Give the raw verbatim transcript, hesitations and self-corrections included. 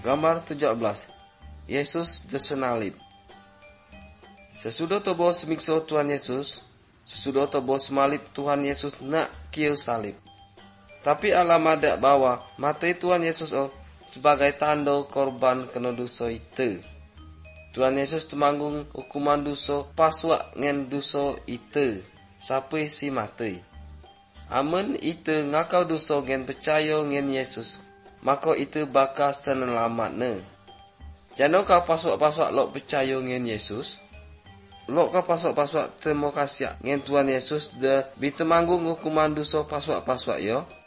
Gambar tujuh belas. Yesus disalib. Sesudah tobo semikso Tuhan Yesus, sesudah tobo semalib Tuhan Yesus nak kieu salib. Tapi alamat dak bawa mati Tuhan Yesus oh, sebagai tanda korban kena dosa itu. Tuhan Yesus temanggung hukuman dosa paswak ngen dosa itu sampai si mati. Amun itu ngakau dosa ngen percaya ngen Yesus, maka itu bakal senelamatne. Jano ka paswak-paswak lok percaya ngen Yesus, lok ka paswak-paswak terima kasih ngen Tuhan Yesus de bitemanggung hukuman dosa paswak-paswak yo.